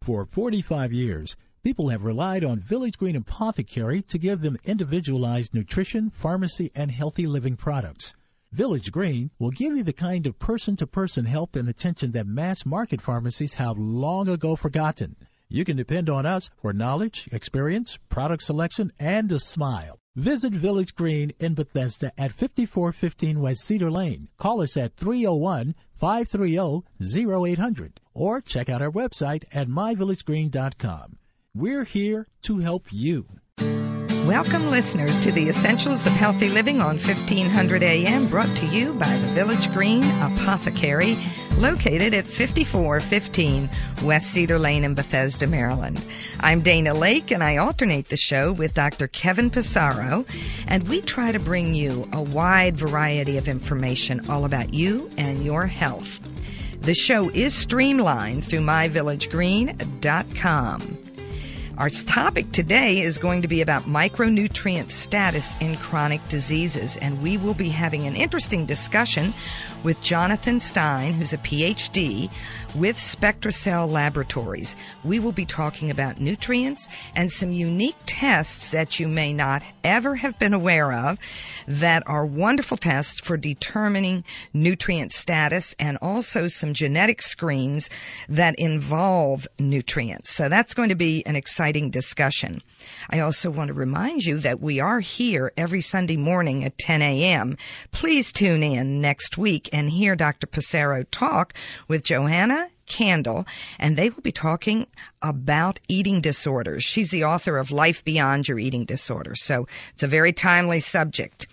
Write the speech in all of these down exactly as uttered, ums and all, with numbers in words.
For forty-five years, people have relied on Village Green Apothecary to give them individualized nutrition, pharmacy, and healthy living products. Village Green will give you the kind of person-to-person help and attention that mass-market pharmacies have long ago forgotten. You can depend on us for knowledge, experience, product selection, and a smile. Visit Village Green in Bethesda at fifty-four fifteen West Cedar Lane. Call us at three oh one, five three zero, zero eight hundred or check out our website at my village green dot com. We're here to help you. Welcome, listeners, to the Essentials of Healthy Living on fifteen hundred A M, brought to you by the Village Green Apothecary, located at fifty-four fifteen West Cedar Lane in Bethesda, Maryland. I'm Dana Lake, and I alternate the show with Doctor Kevin Passaro, and we try to bring you a wide variety of information all about you and your health. The show is streamlined through my village green dot com. Our topic today is going to be about micronutrient status in chronic diseases, and we will be having an interesting discussion with Jonathan Stein, who's a P H D with SpectraCell Laboratories. We will be talking about nutrients and some unique tests that you may not ever have been aware of that are wonderful tests for determining nutrient status, and also some genetic screens that involve nutrients. So that's going to be an exciting discussion. I also want to remind you that we are here every Sunday morning at ten A M Please tune in next week and hear Doctor Passaro talk with Johanna Candle, and they will be talking about eating disorders. She's the author of Life Beyond Your Eating Disorder, so it's a very timely subject.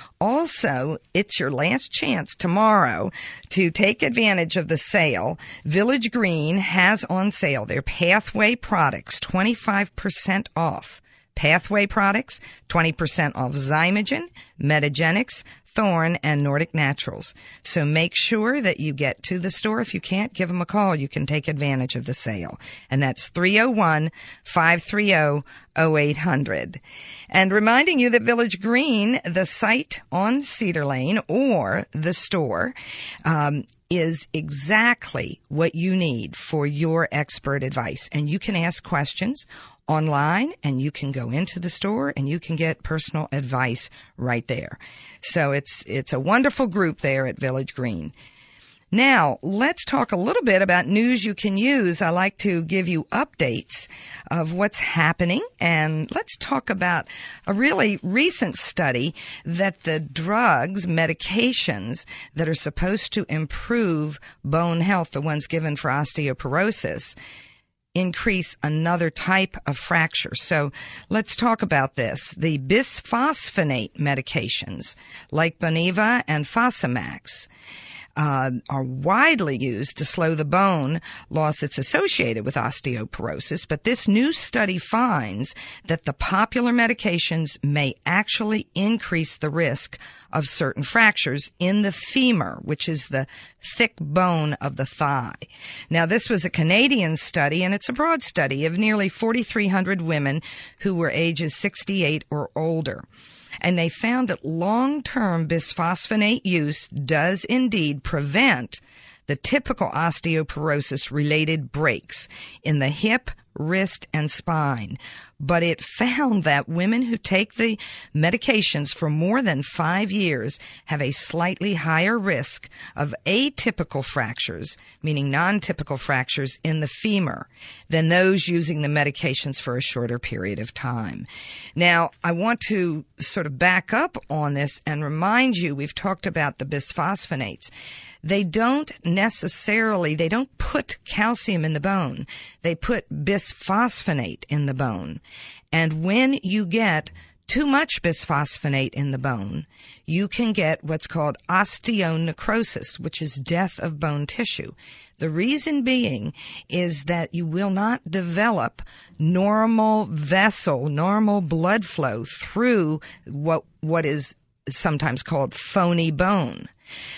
Also, it's your last chance tomorrow to take advantage of the sale. Village Green has on sale their Pathway products, twenty-five percent off. Pathway products, twenty percent off Zymogen, Metagenics, Thorne, and Nordic Naturals. So make sure that you get to the store. If you can't, give them a call. You can take advantage of the sale. And that's three oh one, five three oh, oh eight hundred. And reminding you that Village Green, the site on Cedar Lane, or the store, um, is exactly what you need for your expert advice. And you can ask questions online, and you can go into the store, and you can get personal advice right there. So it's it's a wonderful group there at Village Green. Now, let's talk a little bit about news you can use. I like to give you updates of what's happening, and let's talk about a really recent study that the drugs, medications that are supposed to improve bone health, the ones given for osteoporosis, increase another type of fracture. So let's talk about this. The bisphosphonate medications like Boniva and Fosamax Uh, are widely used to slow the bone loss that's associated with osteoporosis, but this new study finds that the popular medications may actually increase the risk of certain fractures in the femur, which is the thick bone of the thigh. Now, this was a Canadian study, and it's a broad study of nearly forty-three hundred women who were ages sixty-eight or older. And they found that long-term bisphosphonate use does indeed prevent the typical osteoporosis-related breaks in the hip, wrist, and spine. But it found that women who take the medications for more than five years have a slightly higher risk of atypical fractures, meaning non-typical fractures in the femur, than those using the medications for a shorter period of time. Now, I want to sort of back up on this and remind you, we've talked about the bisphosphonates. They don't necessarily, they don't put calcium in the bone. They put bisphosphonate in the bone. And when you get too much bisphosphonate in the bone, you can get what's called osteonecrosis, which is death of bone tissue. The reason being is that you will not develop normal vessel, normal blood flow through what what is sometimes called phony bone.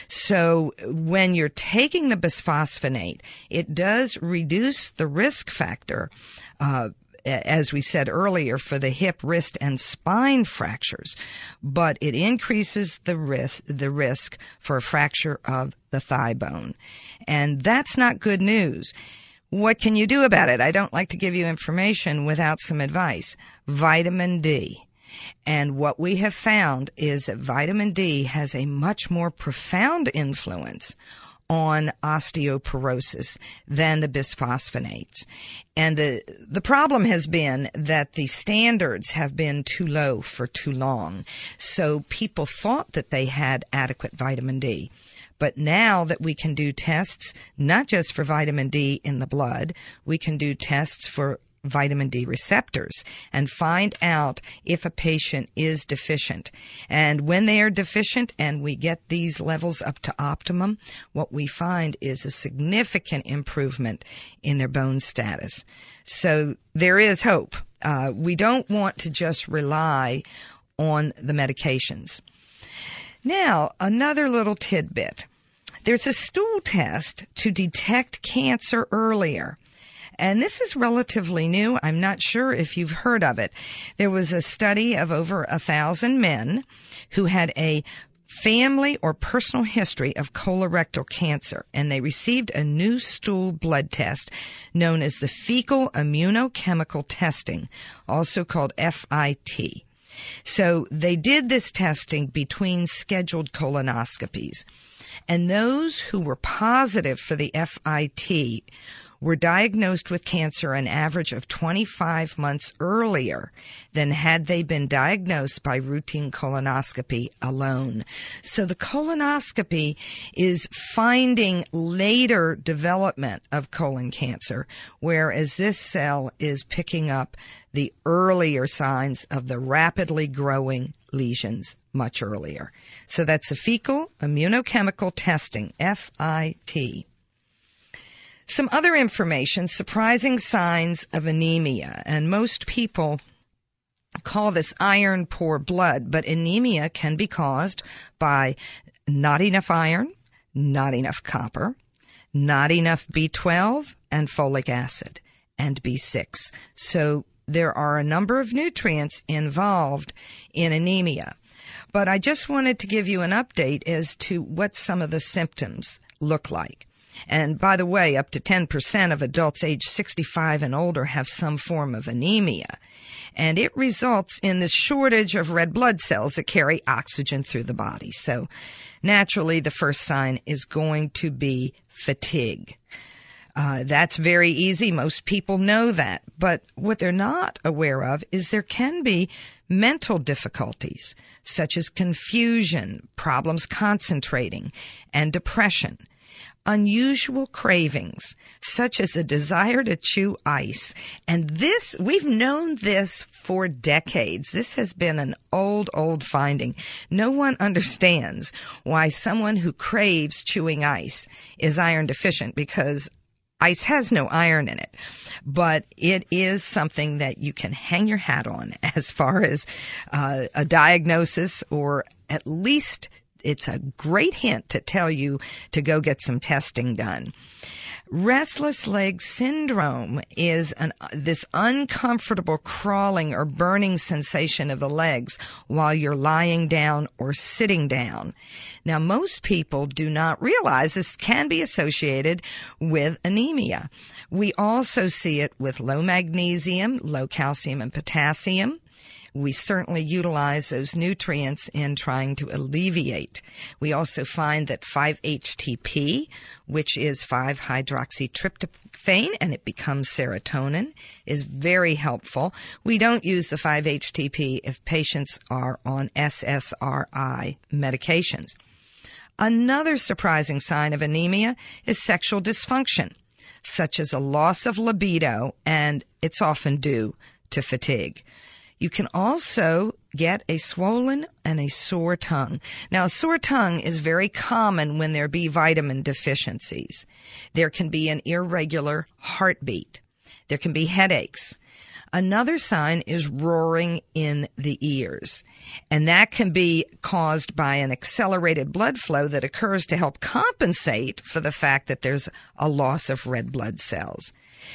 So when you're taking the bisphosphonate, it does reduce the risk factor, uh, as we said earlier, for the hip, wrist, and spine fractures, but it increases the risk, the risk for a fracture of the thigh bone. And that's not good news. What can you do about it? I don't like to give you information without some advice. Vitamin D. And what we have found is that vitamin D has a much more profound influence on osteoporosis than the bisphosphonates. And the the problem has been that the standards have been too low for too long. So people thought that they had adequate vitamin D. But now that we can do tests, not just for vitamin D in the blood, we can do tests for vitamin D receptors and find out if a patient is deficient. And when they are deficient and we get these levels up to optimum, what we find is a significant improvement in their bone status. So there is hope. Uh, we don't want to just rely on the medications. Now, another little tidbit. There's a stool test to detect cancer earlier. And this is relatively new. I'm not sure if you've heard of it. There was a study of over a thousand men who had a family or personal history of colorectal cancer, and they received a new stool blood test known as the fecal immunochemical testing, also called F I T. So they did this testing between scheduled colonoscopies, and those who were positive for the F I T were diagnosed with cancer an average of twenty-five months earlier than had they been diagnosed by routine colonoscopy alone. So the colonoscopy is finding later development of colon cancer, whereas this cell is picking up the earlier signs of the rapidly growing lesions much earlier. So that's the fecal immunochemical testing, F I T. Some other information, surprising signs of anemia, and most people call this iron poor blood, but anemia can be caused by not enough iron, not enough copper, not enough B twelve and folic acid, and B six. So there are a number of nutrients involved in anemia. But I just wanted to give you an update as to what some of the symptoms look like. And by the way, up to ten percent of adults age sixty-five and older have some form of anemia. And it results in this shortage of red blood cells that carry oxygen through the body. So naturally, the first sign is going to be fatigue. Uh, that's very easy. Most people know that. But what they're not aware of is there can be mental difficulties, such as confusion, problems concentrating, and depression. Unusual cravings, such as a desire to chew ice. And this, we've known this for decades. This has been an old, old finding. No one understands why someone who craves chewing ice is iron deficient, because ice has no iron in it. But it is something that you can hang your hat on as far as uh, a diagnosis, or at least it's a great hint to tell you to go get some testing done. Restless leg syndrome is an, this uncomfortable crawling or burning sensation of the legs while you're lying down or sitting down. Now, most people do not realize this can be associated with anemia. We also see it with low magnesium, low calcium and potassium. We certainly utilize those nutrients in trying to alleviate. We also find that five H T P, which is five hydroxytryptophan, and it becomes serotonin, is very helpful. We don't use the five H T P if patients are on S S R I medications. Another surprising sign of anemia is sexual dysfunction, such as a loss of libido, and it's often due to fatigue. You can also get a swollen and a sore tongue. Now, a sore tongue is very common when there be vitamin deficiencies. There can be an irregular heartbeat. There can be headaches. Another sign is roaring in the ears, and that can be caused by an accelerated blood flow that occurs to help compensate for the fact that there's a loss of red blood cells.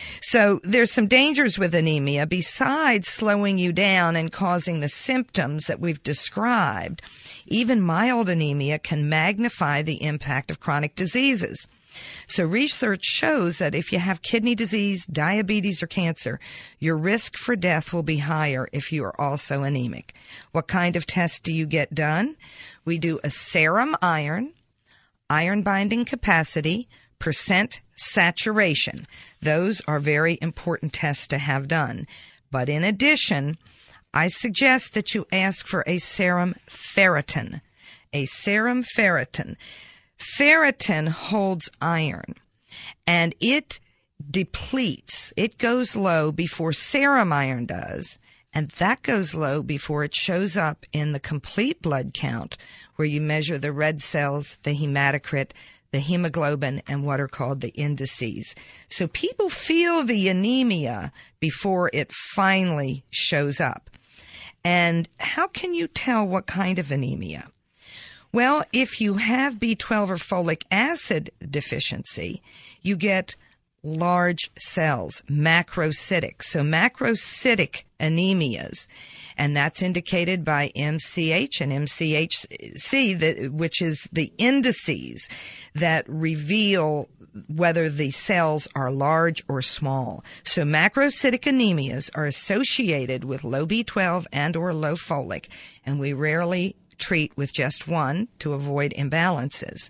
So there's some dangers with anemia besides slowing you down and causing the symptoms that we've described. Even mild anemia can magnify the impact of chronic diseases. So research shows that if you have kidney disease, diabetes, or cancer, your risk for death will be higher if you are also anemic. What kind of test do you get done? We do a serum iron, iron binding capacity, percent saturation. Those are very important tests to have done. But in addition, I suggest that you ask for a serum ferritin. A serum ferritin. Ferritin holds iron, and it depletes. It goes low before serum iron does, and that goes low before it shows up in the complete blood count, where you measure the red cells, the hematocrit, the hemoglobin, and what are called the indices. So people feel the anemia before it finally shows up. And how can you tell what kind of anemia? Well, if you have B twelve or folic acid deficiency, you get large cells, macrocytic. So macrocytic anemias, and that's indicated by M C H and M C H C, that, which is the indices that reveal whether the cells are large or small. So macrocytic anemias are associated with low B twelve and or low folic, and we rarely treat with just one to avoid imbalances.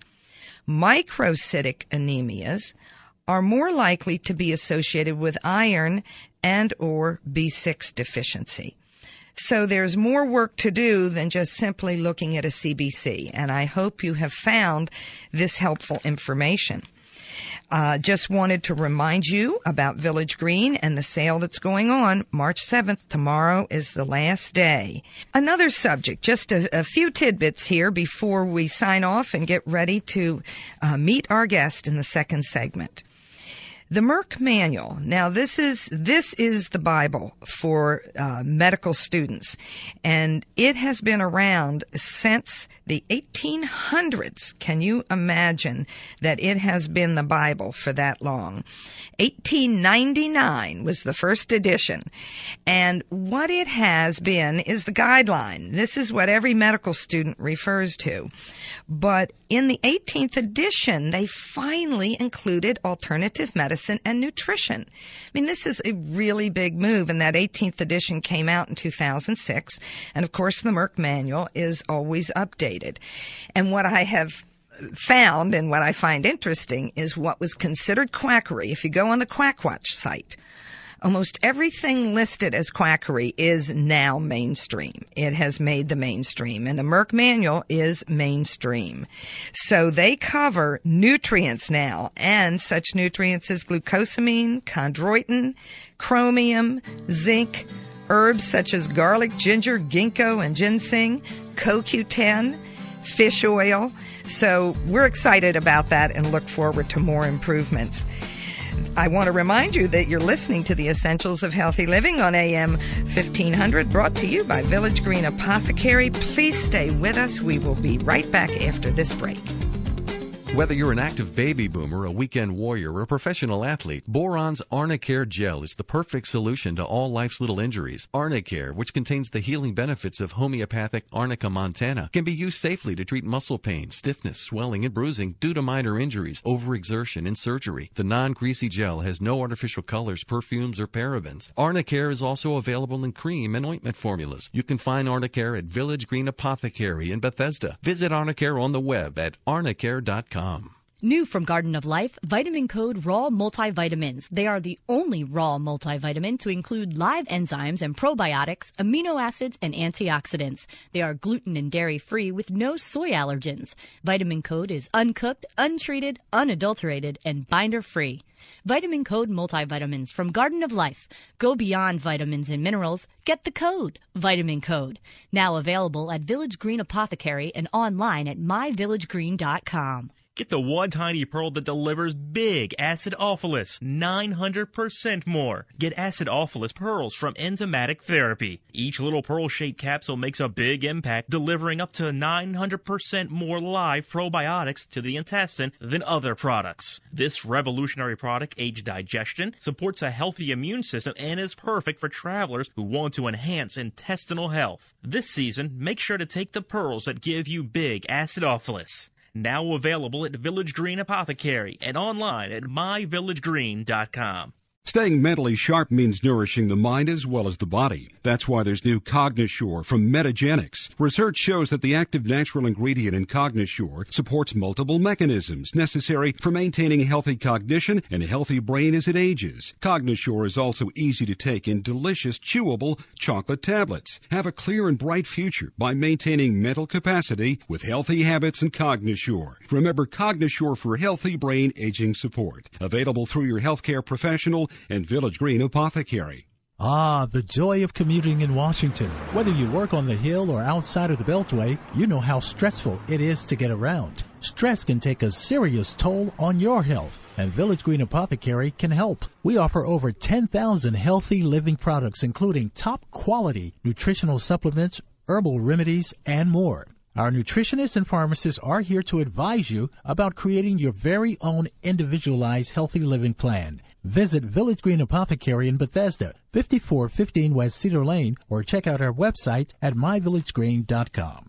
Microcytic anemias are more likely to be associated with iron and or B six deficiency. So there's more work to do than just simply looking at a C B C, and I hope you have found this helpful information. Uh, just wanted to remind you about Village Green and the sale that's going on March seventh. Tomorrow is the last day. Another subject, just a, a few tidbits here before we sign off and get ready to uh, meet our guest in the second segment. The Merck Manual. Now, this is this is the Bible for uh, medical students, and it has been around since the eighteen hundreds. Can you imagine that it has been the Bible for that long? eighteen ninety-nine was the first edition, and what it has been is the guideline. This is what every medical student refers to. But in the eighteenth edition, they finally included alternative medicine and nutrition. I mean, this is a really big move, and that eighteenth edition came out in two thousand six, and of course the Merck Manual is always updated. And what I have found and what I find interesting is what was considered quackery. If you go on the Quackwatch site, almost everything listed as quackery is now mainstream. It has made the mainstream, and the Merck Manual is mainstream. So they cover nutrients now, and such nutrients as glucosamine, chondroitin, chromium, zinc, herbs such as garlic, ginger, ginkgo, and ginseng, C O Q ten, fish oil. So we're excited about that and look forward to more improvements. I want to remind you that you're listening to the Essentials of Healthy Living on A M fifteen hundred, brought to you by Village Green Apothecary. Please stay with us. We will be right back after this break. Whether you're an active baby boomer, a weekend warrior, or a professional athlete, Boron's Arnicare Gel is the perfect solution to all life's little injuries. Arnicare, which contains the healing benefits of homeopathic Arnica montana, can be used safely to treat muscle pain, stiffness, swelling, and bruising due to minor injuries, overexertion, and surgery. The non-greasy gel has no artificial colors, perfumes, or parabens. Arnicare is also available in cream and ointment formulas. You can find Arnicare at Village Green Apothecary in Bethesda. Visit Arnicare on the web at arnicare dot com. New from Garden of Life, Vitamin Code Raw Multivitamins. They are the only raw multivitamin to include live enzymes and probiotics, amino acids, and antioxidants. They are gluten and dairy-free with no soy allergens. Vitamin Code is uncooked, untreated, unadulterated, and binder-free. Vitamin Code Multivitamins from Garden of Life. Go beyond vitamins and minerals. Get the code, Vitamin Code. Now available at Village Green Apothecary and online at my village green dot com. Get the one tiny pearl that delivers big acidophilus, nine hundred percent more. Get acidophilus pearls from Enzymatic Therapy. Each little pearl-shaped capsule makes a big impact, delivering up to nine hundred percent more live probiotics to the intestine than other products. This revolutionary product aids digestion, supports a healthy immune system, and is perfect for travelers who want to enhance intestinal health. This season, make sure to take the pearls that give you big acidophilus. Now available at Village Green Apothecary and online at my village green dot com. Staying mentally sharp means nourishing the mind as well as the body. That's why there's new Cognosure from Metagenics. Research shows that the active natural ingredient in Cognosure supports multiple mechanisms necessary for maintaining healthy cognition and a healthy brain as it ages. Cognosure is also easy to take in delicious, chewable chocolate tablets. Have a clear and bright future by maintaining mental capacity with healthy habits and Cognosure. Remember Cognosure for healthy brain aging support. Available through your healthcare professional and Village Green Apothecary. Ah, the joy of commuting in Washington. Whether you work on the Hill or outside of the Beltway, you know how stressful it is to get around. Stress can take a serious toll on your health, and Village Green Apothecary can help. We offer over ten thousand healthy living products, including top-quality nutritional supplements, herbal remedies, and more. Our nutritionists and pharmacists are here to advise you about creating your very own individualized healthy living plan. Visit Village Green Apothecary in Bethesda, fifty-four fifteen West Cedar Lane, or check out our website at my village green dot com.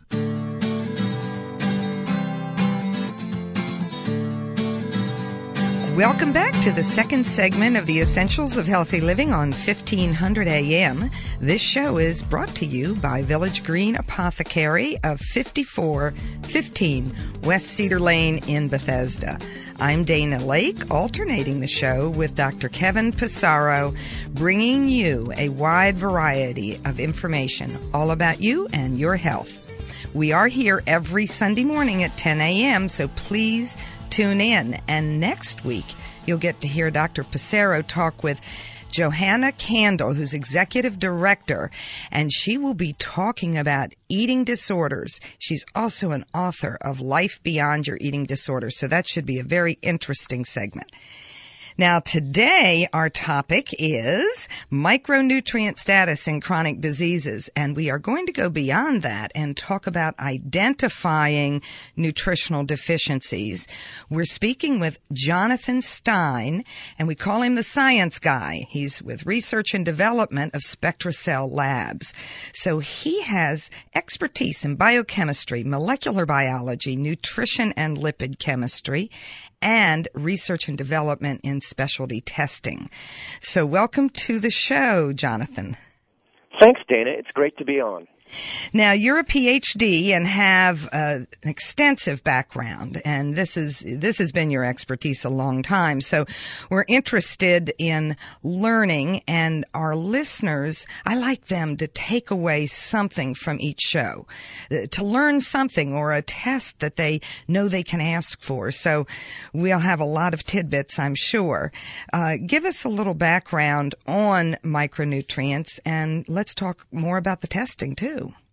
Welcome back to the second segment of the Essentials of Healthy Living on fifteen hundred A M. This show is brought to you by Village Green Apothecary of fifty-four fifteen West Cedar Lane in Bethesda. I'm Dana Lake, alternating the show with Doctor Kevin Pissarro, bringing you a wide variety of information all about you and your health. We are here every Sunday morning at ten A M, so please tune in. And next week, you'll get to hear Doctor Pissarro talk with Johanna Candle, who's executive director, and she will be talking about eating disorders. She's also an author of Life Beyond Your Eating Disorders, so that should be a very interesting segment. Now, today our topic is micronutrient status in chronic diseases, and we are going to go beyond that and talk about identifying nutritional deficiencies. We're speaking with Jonathan Stein, and we call him the science guy. He's with Research and Development of SpectraCell Labs. So he has expertise in biochemistry, molecular biology, nutrition and lipid chemistry, and research and development in specialty testing. So welcome to the show, Jonathan. Thanks, Dana. It's great to be on. Now, you're a P H D and have uh, an extensive background, and this is this has been your expertise a long time. So we're interested in learning, and our listeners, I like them to take away something from each show, uh, to learn something or a test that they know they can ask for. So we'll have a lot of tidbits, I'm sure. Uh, give us a little background on micronutrients, and let's talk more about the testing, too.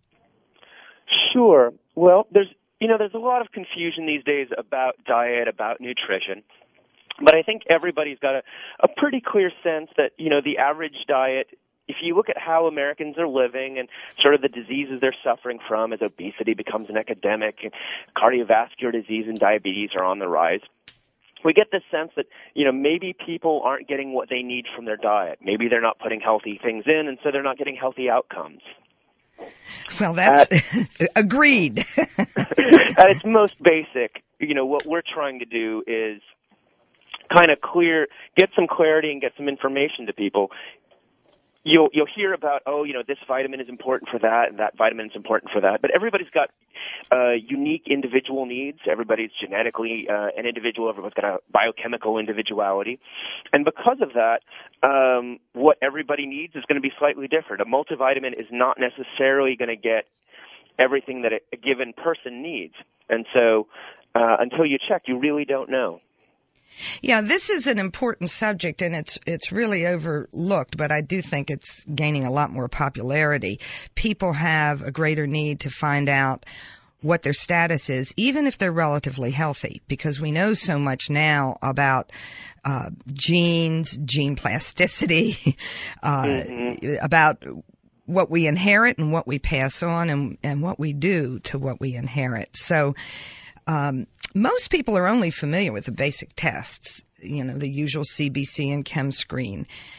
Sure. Well, there's you know there's a lot of confusion these days about diet, about nutrition, but I think everybody's got a, a pretty clear sense that you know the average diet. If you look at how Americans are living and sort of the diseases they're suffering from as obesity becomes an epidemic, and cardiovascular disease and diabetes are on the rise, we get this sense that, you know, maybe people aren't getting what they need from their diet. Maybe they're not putting healthy things in, and so they're not getting healthy outcomes. Well, that's uh, agreed. At its most basic, you know, what we're trying to do is kind of clear, get some clarity and get some information to people. You'll you'll hear about, oh, you know, this vitamin is important for that, and that vitamin is important for that. But everybody's got uh, unique individual needs. Everybody's genetically uh, an individual. Everyone's got a biochemical individuality. And because of that, um, what everybody needs is going to be slightly different. A multivitamin is not necessarily going to get everything that a, a given person needs. And so uh, until you check, you really don't know. Yeah, this is an important subject, and it's it's really overlooked, but I do think it's gaining a lot more popularity. People have a greater need to find out what their status is, even if they're relatively healthy, because we know so much now about uh, genes, gene plasticity, uh, mm-hmm. about what we inherit and what we pass on, and, and what we do to what we inherit. So um most people are only familiar with the basic tests, you know, the usual C B C and ChemScreen.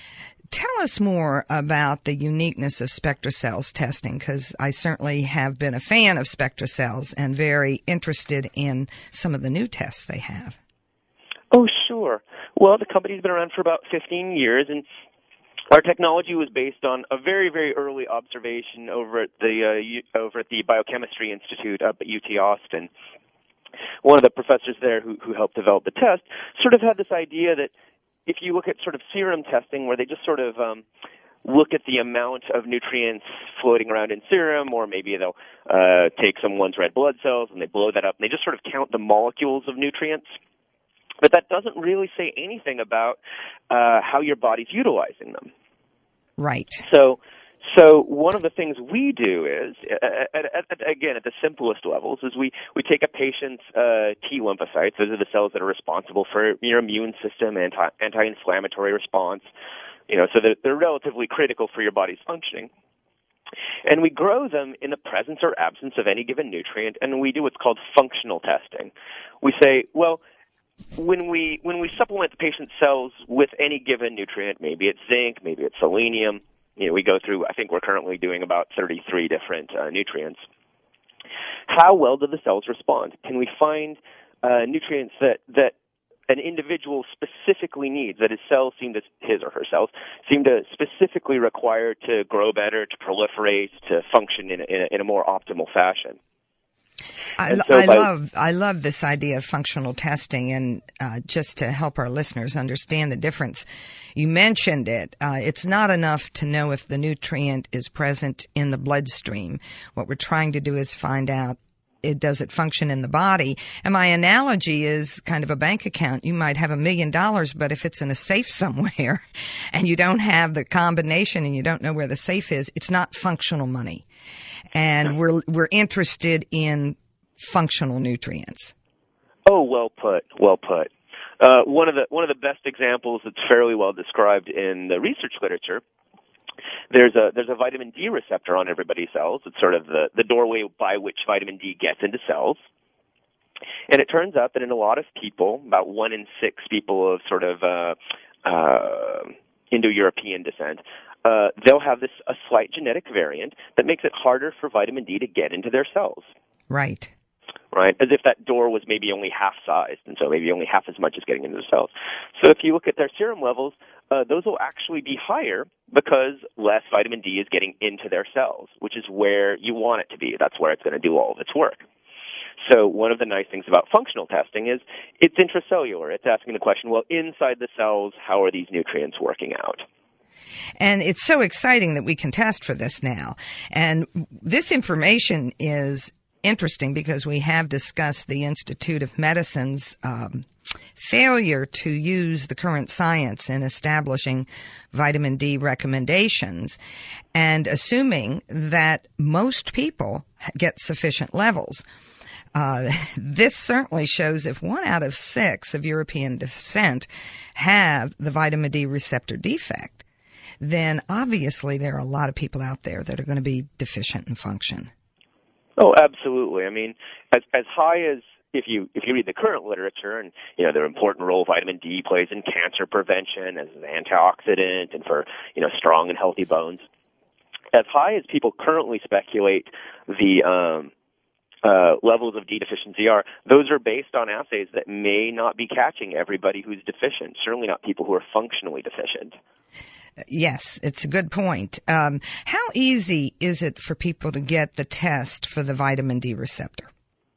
Tell us more about the uniqueness of SpectraCells testing, because I certainly have been a fan of SpectraCells and very interested in some of the new tests they have. Oh, sure. Well, the company's been around for about fifteen years, and our technology was based on a very, very early observation over at the uh, U- over at the Biochemistry Institute up at U T Austin. One of the professors there who, who helped develop the test sort of had this idea that if you look at sort of serum testing, where they just sort of um, look at the amount of nutrients floating around in serum, or maybe they'll uh, take someone's red blood cells and they blow that up, and they just sort of count the molecules of nutrients. But that doesn't really say anything about uh, how your body's utilizing them. Right. So, so one of the things we do is, at, at, at, again, at the simplest levels, is we, we take a patient's uh, T lymphocytes. Those are the cells that are responsible for your immune system, anti, anti-inflammatory response. You know, so they're, they're relatively critical for your body's functioning. And we grow them in the presence or absence of any given nutrient, and we do what's called functional testing. We say, well, when we when we supplement the patient's cells with any given nutrient, maybe it's zinc, maybe it's selenium, you know, we go through, I think we're currently doing about thirty-three different uh, nutrients. How well do the cells respond? Can we find uh, nutrients that, that an individual specifically needs, that his cells seem to, his or her cells, seem to specifically require to grow better, to proliferate, to function in a, in a, in a more optimal fashion? I, so I by, love I love this idea of functional testing, and uh, just to help our listeners understand the difference, you mentioned it. Uh, it's not enough to know if the nutrient is present in the bloodstream. What we're trying to do is find out, it, does it function in the body? And my analogy is kind of a bank account. You might have a million dollars, but if it's in a safe somewhere and you don't have the combination and you don't know where the safe is, it's not functional money. And we're we're interested in functional nutrients. Oh, well put, well put. Uh, one of the one of the best examples that's fairly well described in the research literature. There's a there's a vitamin D receptor on everybody's cells. It's sort of the, the doorway by which vitamin D gets into cells. And it turns out that in a lot of people, about one in six people of sort of uh, uh, Indo-European descent, uh, they'll have this a slight genetic variant that makes it harder for vitamin D to get into their cells. Right. Right, as if that door was maybe only half-sized, and so maybe only half as much is getting into the cells. So if you look at their serum levels, uh, those will actually be higher because less vitamin D is getting into their cells, which is where you want it to be. That's where it's going to do all of its work. So one of the nice things about functional testing is it's intracellular. It's asking the question, well, inside the cells, how are these nutrients working out? And it's so exciting that we can test for this now. And this information is interesting because we have discussed the Institute of Medicine's um, failure to use the current science in establishing vitamin D recommendations and assuming that most people get sufficient levels. Uh, this certainly shows if one out of six of European descent have the vitamin D receptor defect, then obviously there are a lot of people out there that are going to be deficient in function. Oh, absolutely. I mean, as as high as if you if you read the current literature, and you know the important role vitamin D plays in cancer prevention as an antioxidant and for you know strong and healthy bones, as high as people currently speculate the um, uh, levels of D deficiency are, those are based on assays that may not be catching everybody who's deficient. Certainly not people who are functionally deficient. Yes, it's a good point. Um, how easy is it for people to get the test for the vitamin D receptor?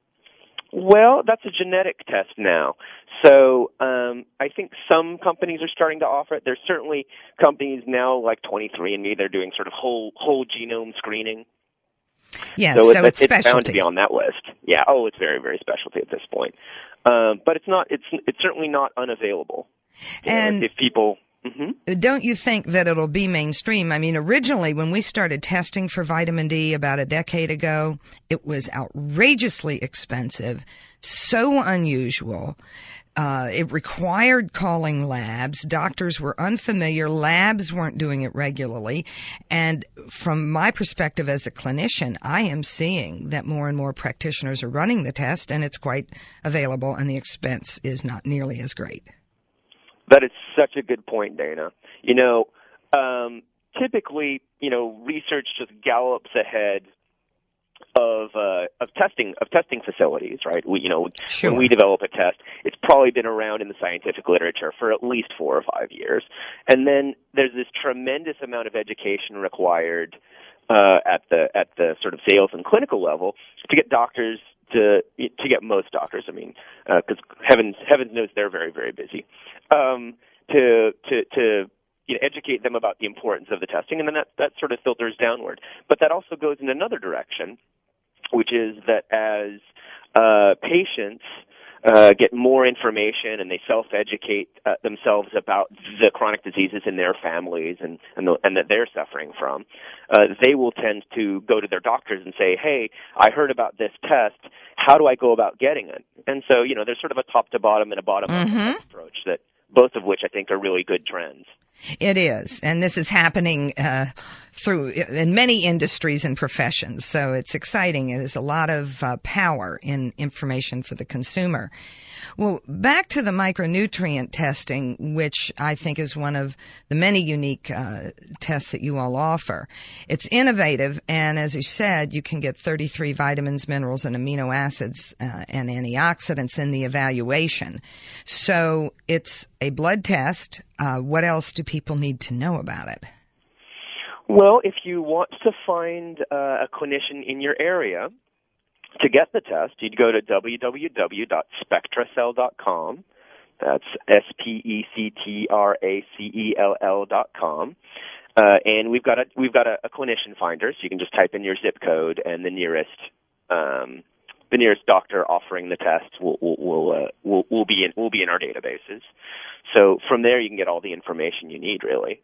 Well, that's a genetic test now. So um, I think some companies are starting to offer it. There's certainly companies now like twenty-three and me, they're doing sort of whole whole genome screening. Yes, so, so it's, it's, it's specialty. bound to be on that list. Yeah, oh, it's very, very specialty at this point. Um, but it's not. It's it's certainly not unavailable. You and know, if people. Mm-hmm. Don't you think that it'll be mainstream? I mean, originally when we started testing for vitamin D about a decade ago, it was outrageously expensive, so unusual. Uh, it required calling labs. Doctors were unfamiliar. Labs weren't doing it regularly. And from my perspective as a clinician, I am seeing that more and more practitioners are running the test, and it's quite available, and the expense is not nearly as great. That is such a good point, Dana. You know, um, typically, you know, research just gallops ahead of uh, of testing of testing facilities, right? We, you know, sure. when we develop a test, it's probably been around in the scientific literature for at least four or five years, and then there's this tremendous amount of education required uh, at the at the sort of sales and clinical level to get doctors to to get most doctors. I mean, because uh, heavens heavens knows they're very very busy. Um, to to to you know, educate them about the importance of the testing, and then that, that sort of filters downward. But that also goes in another direction, which is that as uh, patients uh, get more information and they self-educate uh, themselves about the chronic diseases in their families and and, the, and that they're suffering from, uh, they will tend to go to their doctors and say, hey, I heard about this test. How do I go about getting it? And so, you know, there's sort of a top-to-bottom and a bottom-up mm-hmm. approach, that both of which I think are really good trends. It is, and this is happening uh, through in many industries and professions, so it's exciting. There's a lot of uh, power in information for the consumer. Well, back to the micronutrient testing, which I think is one of the many unique uh, tests that you all offer. It's innovative, and as you said, you can get thirty-three vitamins, minerals, and amino acids uh, and antioxidants in the evaluation. So it's a blood test. Uh, what else do people need to know about it? Well, if you want to find uh, a clinician in your area to get the test, you'd go to w w w dot spectracell dot com. That's S P E C T R A C E L L dot com. Uh, and we've got a we've got a, a clinician finder, so you can just type in your zip code, and the nearest um, the nearest doctor offering the test will will will, uh, will will be in will be in our databases. So from there, you can get all the information you need, really.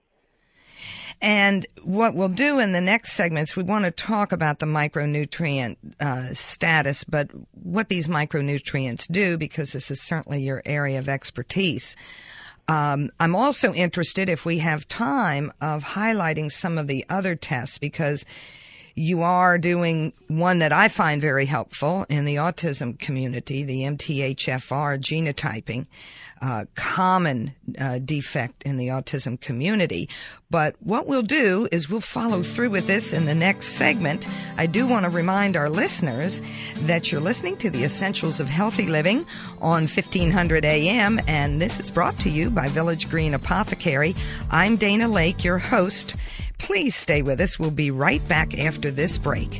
And what we'll do in the next segments, we want to talk about the micronutrient uh, status, but what these micronutrients do, because this is certainly your area of expertise. Um, I'm also interested, if we have time, of highlighting some of the other tests, because you are doing one that I find very helpful in the autism community, the M T H F R genotyping, uh, common uh, defect in the autism community. But what we'll do is we'll follow through with this in the next segment. I do want to remind our listeners that you're listening to the Essentials of Healthy Living on fifteen hundred A M, and this is brought to you by Village Green Apothecary. I'm Dana Lake, your host. Please stay with us. We'll be right back after this break.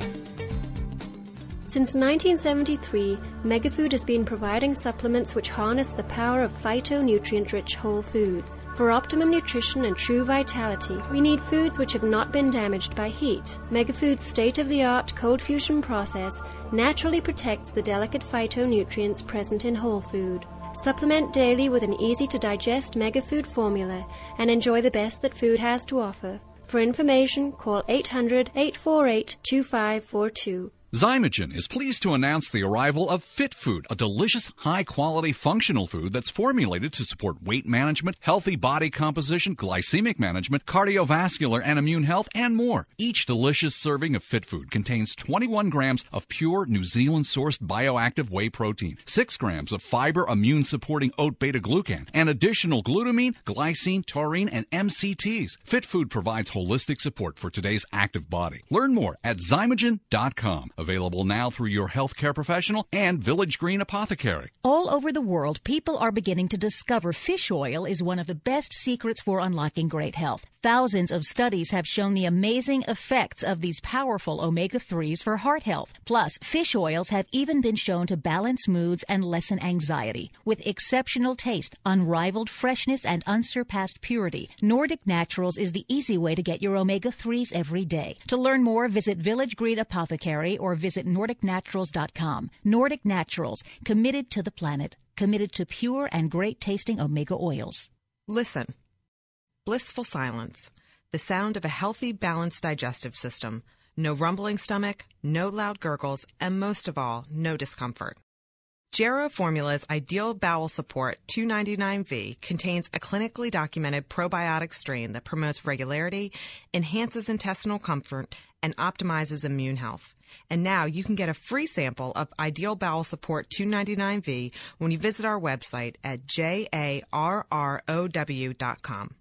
Since nineteen seventy-three, Megafood has been providing supplements which harness the power of phytonutrient-rich whole foods. For optimum nutrition and true vitality, we need foods which have not been damaged by heat. Megafood's state-of-the-art cold fusion process naturally protects the delicate phytonutrients present in whole food. Supplement daily with an easy-to-digest Megafood formula and enjoy the best that food has to offer. For information, call eight hundred, eight four eight, two five four two. Zymogen is pleased to announce the arrival of Fit Food, a delicious, high-quality functional food that's formulated to support weight management, healthy body composition, glycemic management, cardiovascular and immune health, and more. Each delicious serving of Fit Food contains twenty-one grams of pure New Zealand-sourced bioactive whey protein, six grams of fiber immune-supporting oat beta-glucan, and additional glutamine, glycine, taurine, and M C Ts. Fit Food provides holistic support for today's active body. Learn more at zymogen dot com. Available now through your healthcare professional and Village Green Apothecary. All over the world, people are beginning to discover fish oil is one of the best secrets for unlocking great health. Thousands of studies have shown the amazing effects of these powerful omega threes for heart health. Plus, fish oils have even been shown to balance moods and lessen anxiety. With exceptional taste, unrivaled freshness, and unsurpassed purity, Nordic Naturals is the easy way to get your omega threes every day. To learn more, visit Village Green Apothecary or visit nordic naturals dot com. Nordic Naturals, committed to the planet, committed to pure and great-tasting omega oils. Listen. Blissful silence. The sound of a healthy, balanced digestive system. No rumbling stomach, no loud gurgles, and most of all, no discomfort. Gero Formula's Ideal Bowel Support two ninety-nine V contains a clinically documented probiotic strain that promotes regularity, enhances intestinal comfort, and optimizes immune health. And now you can get a free sample of Ideal Bowel Support two ninety-nine V when you visit our website at jarrow dot com.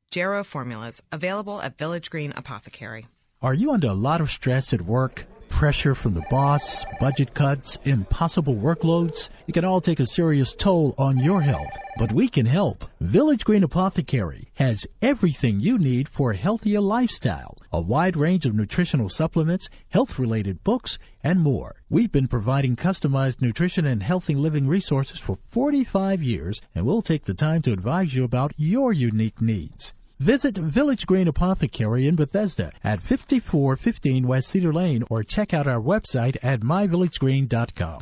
Jarrow Formulas, available at Village Green Apothecary. Are you under a lot of stress at work? Pressure from the boss, budget cuts, impossible workloads? It can all take a serious toll on your health, but we can help. Village Green Apothecary has everything you need for a healthier lifestyle, a wide range of nutritional supplements, health-related books, and more. We've been providing customized nutrition and healthy living resources for forty-five years, and we'll take the time to advise you about your unique needs. Visit Village Green Apothecary in Bethesda at fifty-four fifteen West Cedar Lane or check out our website at my village green dot com.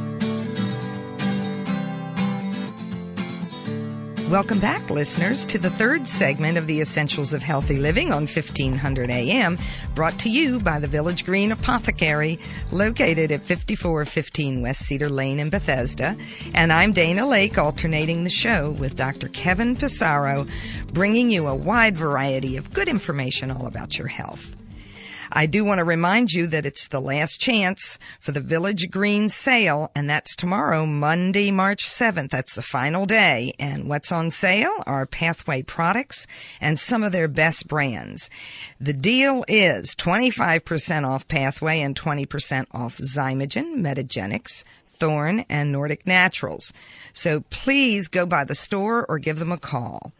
Welcome back, listeners, to the third segment of the Essentials of Healthy Living on fifteen hundred A M, brought to you by the Village Green Apothecary, located at fifty-four fifteen West Cedar Lane in Bethesda. And I'm Dana Lake, alternating the show with Doctor Kevin Pissarro, bringing you a wide variety of good information all about your health. I do want to remind you that it's the last chance for the Village Green sale, and that's tomorrow, Monday, March seventh. That's the final day. And what's on sale are Pathway products and some of their best brands. The deal is twenty-five percent off Pathway and twenty percent off Zymogen, Metagenics, Thorne, and Nordic Naturals. So please go by the store or give them a call.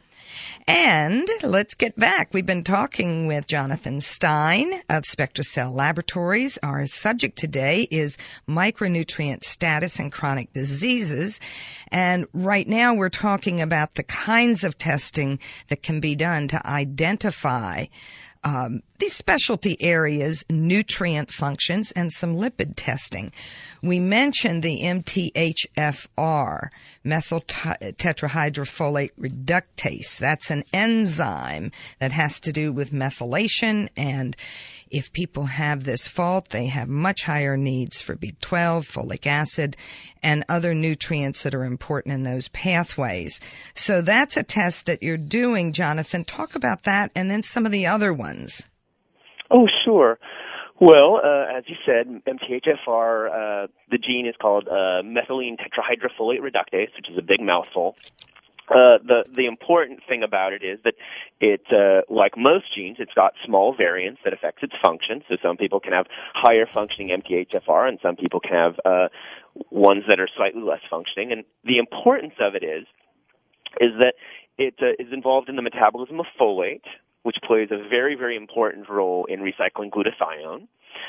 And let's get back. We've been talking with Jonathan Stein of SpectraCell Laboratories. Our subject today is micronutrient status and chronic diseases. And right now we're talking about the kinds of testing that can be done to identify um, these specialty areas, nutrient functions, and some lipid testing. We mentioned the M T H F R, methyl tetrahydrofolate reductase. That's an enzyme that has to do with methylation, and if people have this fault, they have much higher needs for B twelve, folic acid, and other nutrients that are important in those pathways. So that's a test that you're doing, Jonathan. Talk about that and then some of the other ones. Oh, sure. Well, uh, as you said, M T H F R, uh, the gene is called uh, methylene tetrahydrofolate reductase, which is a big mouthful. Uh, the the important thing about it is that it, uh, like most genes, it's got small variants that affects its function. So some people can have higher functioning M T H F R, and some people can have uh, ones that are slightly less functioning. And the importance of it is is that it uh, is involved in the metabolism of folate, which plays a very, very important role in recycling glutathione.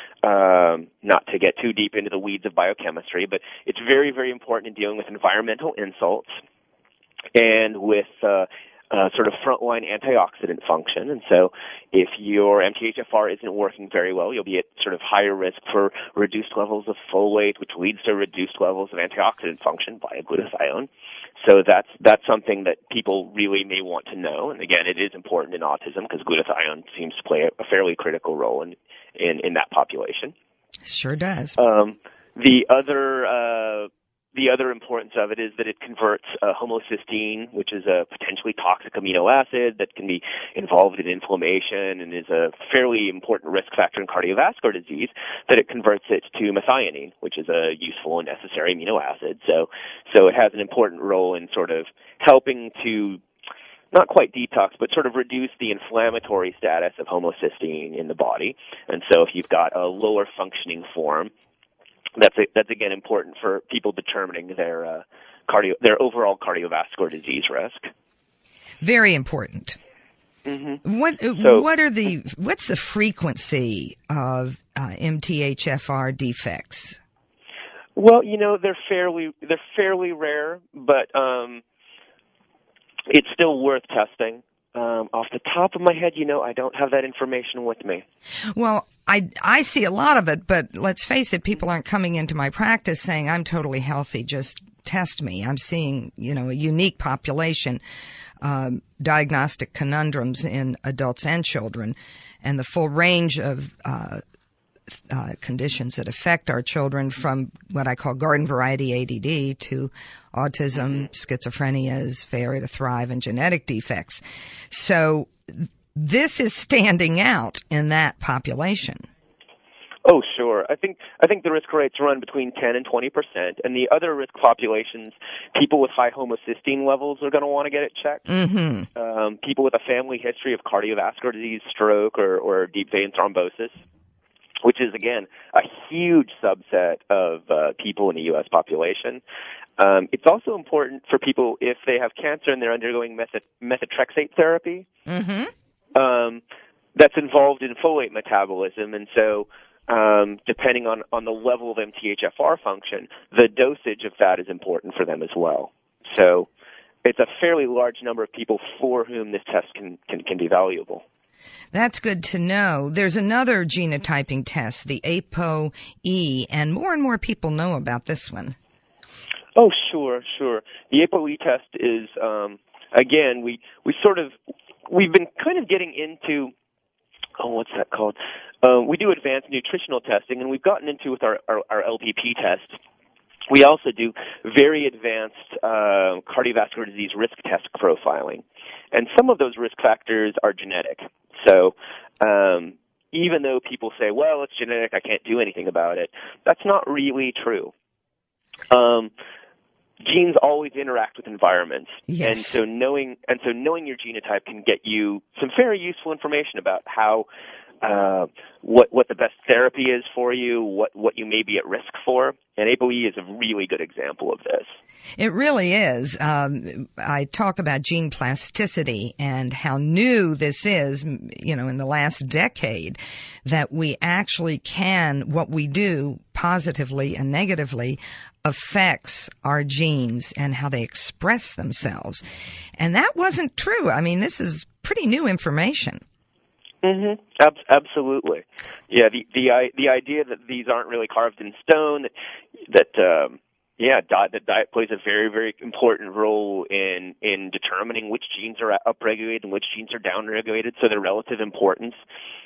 Um, not to get too deep into the weeds of biochemistry, but it's very, very important in dealing with environmental insults and with uh, uh, sort of frontline antioxidant function. And so if your M T H F R isn't working very well, you'll be at sort of higher risk for reduced levels of folate, which leads to reduced levels of antioxidant function via glutathione. So that's that's something that people really may want to know. And again, it is important in autism because glutathione seems to play a, a fairly critical role in, in, in that population. Sure does. Um, the other uh, the other importance of it is that it converts uh, homocysteine, which is a potentially toxic amino acid that can be involved in inflammation and is a fairly important risk factor in cardiovascular disease, that it converts it to methionine, which is a useful and necessary amino acid. So, so it has an important role in sort of helping to not quite detox, but sort of reduce the inflammatory status of homocysteine in the body. And so if you've got a lower functioning form, That's a, that's again important for people determining their uh, cardio their overall cardiovascular disease risk. Very important. Mm-hmm. What so, what are the what's the frequency of uh, M T H F R defects? Well, you know they're fairly they're fairly rare, but um, it's still worth testing. Um, off the top of my head, you know, I don't have that information with me. Well, I, I see a lot of it, but let's face it, people aren't coming into my practice saying, I'm totally healthy, just test me. I'm seeing, you know, a unique population, um, diagnostic conundrums in adults and children, and the full range of uh, uh, conditions that affect our children, from what I call garden variety A D D to autism, schizophrenias, failure to thrive, and genetic defects. So this is standing out in that population. Oh, sure. I think I think the risk rates run between ten and twenty percent, and the other risk populations, people with high homocysteine levels are going to want to get it checked. Mm-hmm. Um, people with a family history of cardiovascular disease, stroke, or, or deep vein thrombosis, which is, again, a huge subset of uh, people in the U S population. Um, it's also important for people if they have cancer and they're undergoing method, methotrexate therapy. Mm-hmm. Um, that's involved in folate metabolism, and so um, depending on, on the level of M T H F R function, the dosage of that is important for them as well. So it's a fairly large number of people for whom this test can, can, can be valuable. That's good to know. There's another genotyping test, the A P O E, and more and more people know about this one. Oh, sure, sure. The A P O E test is, um, again, we, we sort of, we've been kind of getting into, oh, what's that called? Uh, we do advanced nutritional testing, and we've gotten into with our, our, our L P P test. We also do very advanced uh, cardiovascular disease risk test profiling. And some of those risk factors are genetic. So um, even though people say, well, it's genetic, I can't do anything about it, that's not really true. Um, genes always interact with environments. Yes. And so knowing and so knowing your genotype can get you some very useful information about how Uh, what what the best therapy is for you, what, what you may be at risk for. And A P O E is a really good example of this. It really is. Um, I talk about gene plasticity and how new this is, you know, in the last decade, that we actually can, what we do positively and negatively affects our genes and how they express themselves. And that wasn't true. I mean, this is pretty new information. Mm-hmm. Ab- absolutely. Yeah. The the the idea that these aren't really carved in stone. That, that um, yeah, diet, that diet plays a very very important role in in determining which genes are upregulated and which genes are downregulated. So their relative importance.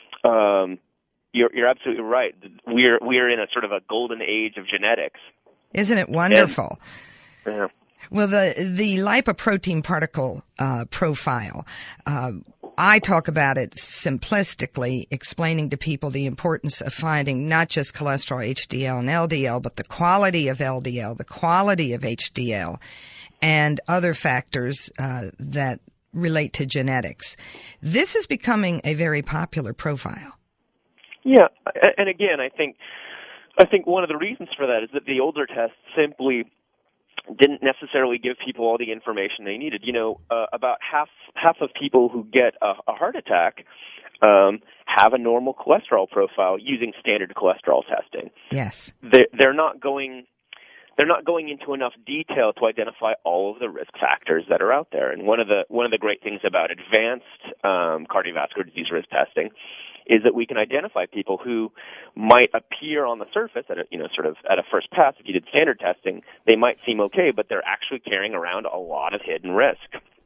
Um, you're you're absolutely right. We're we're in a sort of a golden age of genetics. Isn't it wonderful? And, yeah. Well, the the lipoprotein particle uh, profile. Uh, I talk about it simplistically, explaining to people the importance of finding not just cholesterol, H D L, and L D L, but the quality of L D L, the quality of H D L, and other factors uh, that relate to genetics. This is becoming a very popular profile. Yeah, and again, I think I think one of the reasons for that is that the older tests simply didn't necessarily give people all the information they needed. You know, uh, about half half of people who get a, a heart attack um, have a normal cholesterol profile using standard cholesterol testing. Yes, they're, they're not going they're not going into enough detail to identify all of the risk factors that are out there. And one of the one of the great things about advanced um, cardiovascular disease risk testing is that we can identify people who might appear on the surface at a, you know, sort of at a first pass. If you did standard testing, they might seem okay, but they're actually carrying around a lot of hidden risk.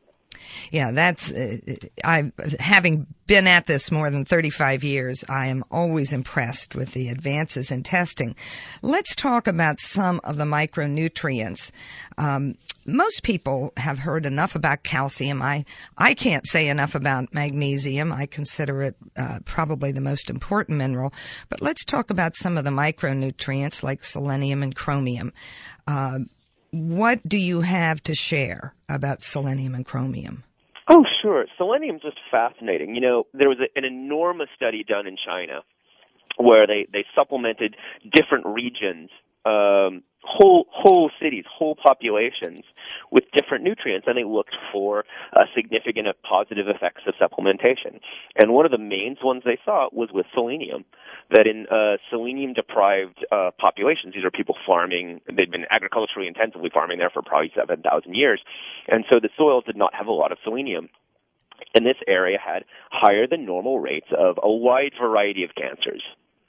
Yeah, that's, uh, I, having been at this more than thirty-five years, I am always impressed with the advances in testing. Let's talk about some of the micronutrients. Um, most people have heard enough about calcium. I, I can't say enough about magnesium. I consider it uh, probably the most important mineral. But let's talk about some of the micronutrients like selenium and chromium. Uh, What do you have to share about selenium and chromium? Oh, sure. Selenium's just fascinating. You know, there was a, an enormous study done in China where they, they supplemented different regions, um, whole whole cities, whole populations with different nutrients, and they looked for uh, significant positive effects of supplementation. And one of the main ones they saw was with selenium, that in uh, selenium-deprived uh, populations, these are people farming, they'd been agriculturally intensively farming there for probably seven thousand years, and so the soils did not have a lot of selenium. And this area had higher than normal rates of a wide variety of cancers.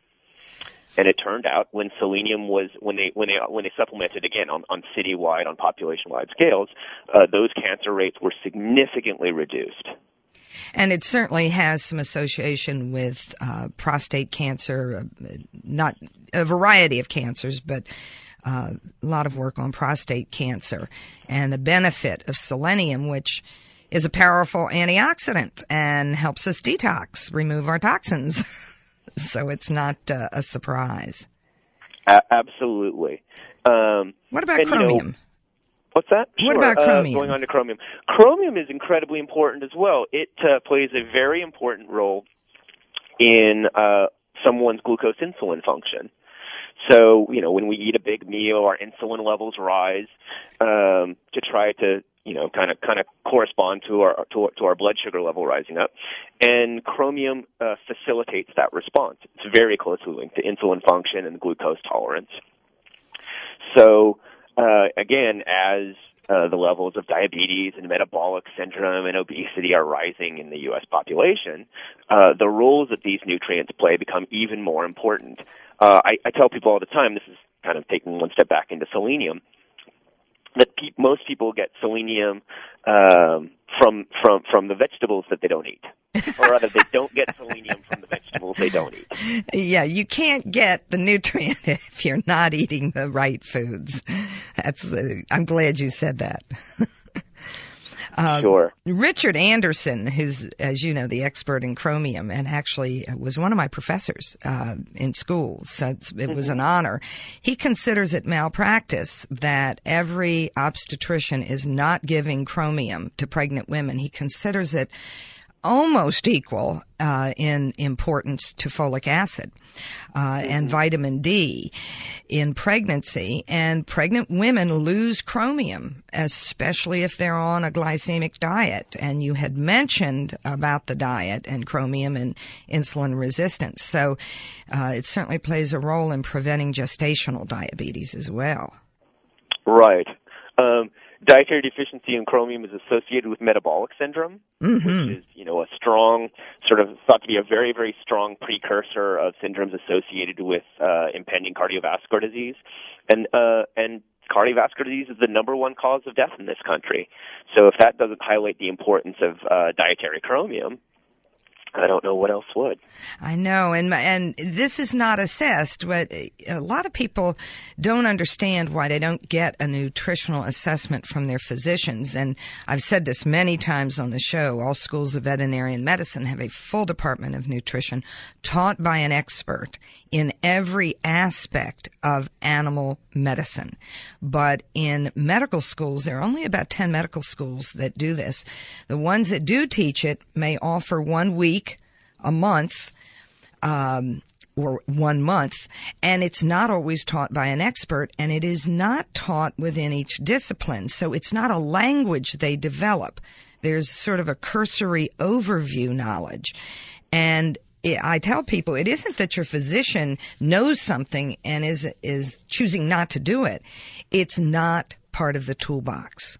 And it turned out when selenium was, when they, when they, when they supplemented again on, on city-wide, on population-wide scales, uh, those cancer rates were significantly reduced. And it certainly has some association with uh, prostate cancer, uh, not a variety of cancers, but uh, a lot of work on prostate cancer and the benefit of selenium, which is a powerful antioxidant and helps us detox, remove our toxins. so it's not uh, a surprise. A- absolutely. Um, what about and, chromium? You know, what's that? What sure. about chromium? Uh, going on to chromium. Chromium is incredibly important as well. It uh, plays a very important role in uh, someone's glucose insulin function. So, you know, when we eat a big meal, our insulin levels rise um, to try to, you know, kind of kind of correspond to our to, to our blood sugar level rising up. And chromium uh, facilitates that response. It's very closely linked to insulin function and glucose tolerance. So, uh, again, as uh, the levels of diabetes and metabolic syndrome and obesity are rising in the U S population, uh, the roles that these nutrients play become even more important. Uh, I, I tell people all the time, this is kind of taking one step back into selenium, that pe- most people get selenium um, from from from the vegetables that they don't eat, or rather, they don't get selenium from the vegetables they don't eat. Yeah, you can't get the nutrient if you're not eating the right foods. That's. Uh, I'm glad you said that. Uh, sure. Richard Anderson, who's, as you know, the expert in chromium, and actually was one of my professors uh, in school, so it's, it mm-hmm. was an honor. He considers it malpractice that every obstetrician is not giving chromium to pregnant women. He considers it almost equal uh, in importance to folic acid uh, mm-hmm. and vitamin D in pregnancy, and pregnant women lose chromium, especially if they're on a glycemic diet. And you had mentioned about the diet and chromium and insulin resistance, so uh, it certainly plays a role in preventing gestational diabetes as well. Right. Um, Dietary deficiency in chromium is associated with metabolic syndrome, mm-hmm. which is, you know, a strong, sort of thought to be a very, very strong precursor of syndromes associated with uh, impending cardiovascular disease. And uh, and cardiovascular disease is the number one cause of death in this country. So if that doesn't highlight the importance of uh, dietary chromium, I don't know what else would. I know, and and this is not assessed, but a lot of people don't understand why they don't get a nutritional assessment from their physicians. And I've said this many times on the show. All schools of veterinarian medicine have a full department of nutrition taught by an expert in every aspect of animal medicine. But in medical schools, there are only about ten medical schools that do this. The ones that do teach it may offer one week a month, um, or one month, and it's not always taught by an expert, and it is not taught within each discipline. So it's not a language they develop. There's sort of a cursory overview knowledge. And I tell people it isn't that your physician knows something and is is choosing not to do it. It's not part of the toolbox.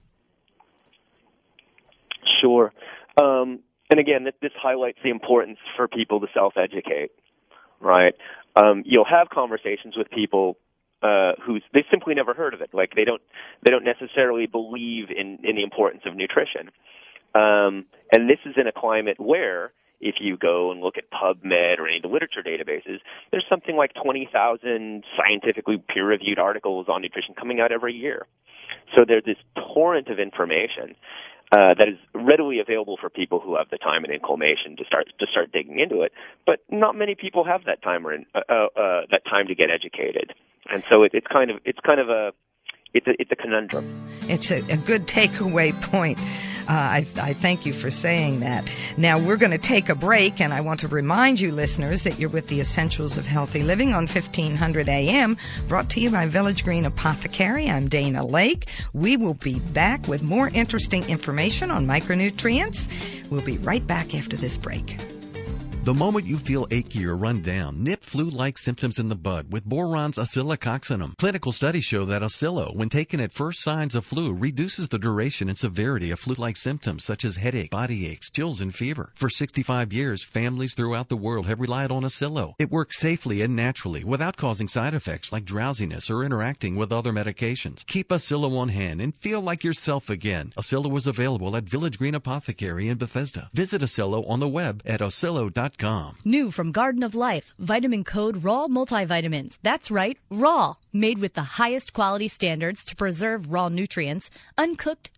Sure. Um, and again, this, this highlights the importance for people to self-educate, right? Um, you'll have conversations with people uh, who they simply never heard of it. Like they don't they don't necessarily believe in, in the importance of nutrition. Um, and this is in a climate where, if you go and look at PubMed or any of the literature databases, there's something like twenty thousand scientifically peer-reviewed articles on nutrition coming out every year. So there's this torrent of information uh, that is readily available for people who have the time and inclination to start to start digging into it. But not many people have that time or in, uh, uh, that time to get educated, and so it, it's kind of it's kind of a It's a, it's a conundrum. It's a, a good takeaway point. Uh, I, I thank you for saying that. Now, we're going to take a break, and I want to remind you, listeners, that you're with the Essentials of Healthy Living on fifteen hundred A M, brought to you by Village Green Apothecary. I'm Dana Lake. We will be back with more interesting information on micronutrients. We'll be right back after this break. The moment you feel achy or run down, nip flu-like symptoms in the bud with Boron's oscillococcinum. Clinical studies show that Oscillo, when taken at first signs of flu, reduces the duration and severity of flu-like symptoms such as headache, body aches, chills, and fever. For sixty-five years, families throughout the world have relied on Oscillo. It works safely and naturally without causing side effects like drowsiness or interacting with other medications. Keep Oscillo on hand and feel like yourself again. Oscillo is available at Village Green Apothecary in Bethesda. Visit Oscillo on the web at oscillo dot com. New from Garden of Life, Vitamin Code Raw Multivitamins. That's right, raw. Made with the highest quality standards to preserve raw nutrients, uncooked,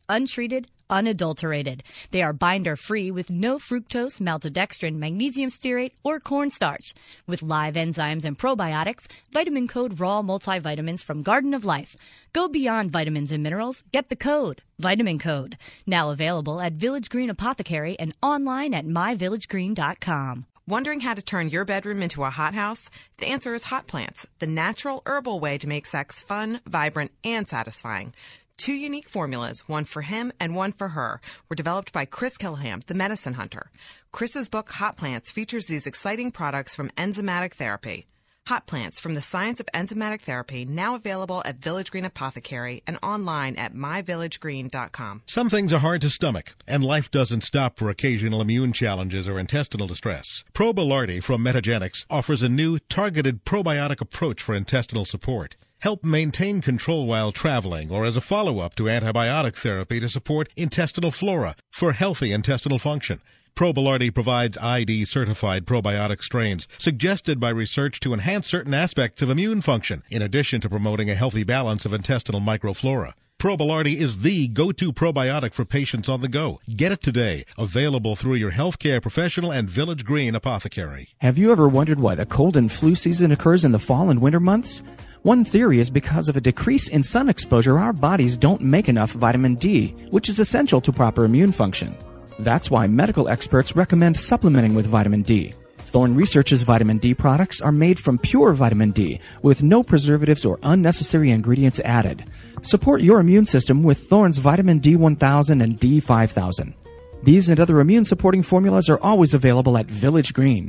untreated, unadulterated. They are binder-free with no fructose, maltodextrin, magnesium stearate, or cornstarch. With live enzymes and probiotics, Vitamin Code Raw multivitamins from Garden of Life. Go beyond vitamins and minerals. Get the code, Vitamin Code. Now available at Village Green Apothecary and online at my village green dot com. Wondering how to turn your bedroom into a hothouse? The answer is hot plants, the natural herbal way to make sex fun, vibrant, and satisfying. Two unique formulas, one for him and one for her, were developed by Chris Kilham, the medicine hunter. Chris's book, Hot Plants, features these exciting products from enzymatic therapy. Hot Plants from the Science of Enzymatic Therapy, now available at Village Green Apothecary and online at my village green dot com. Some things are hard to stomach, and life doesn't stop for occasional immune challenges or intestinal distress. Probilardi from Metagenics offers a new, targeted probiotic approach for intestinal support. Help maintain control while traveling or as a follow-up to antibiotic therapy to support intestinal flora for healthy intestinal function. Probilardi provides I D-certified probiotic strains suggested by research to enhance certain aspects of immune function, in addition to promoting a healthy balance of intestinal microflora. Probilardi is the go-to probiotic for patients on the go. Get it today. Available through your healthcare professional and Village Green Apothecary. Have you ever wondered why the cold and flu season occurs in the fall and winter months? One theory is because of a decrease in sun exposure, our bodies don't make enough vitamin D, which is essential to proper immune function. That's why medical experts recommend supplementing with vitamin D. Thorne Research's vitamin D products are made from pure vitamin D with no preservatives or unnecessary ingredients added. Support your immune system with Thorne's vitamin D one thousand and D five thousand. These and other immune-supporting formulas are always available at Village Green.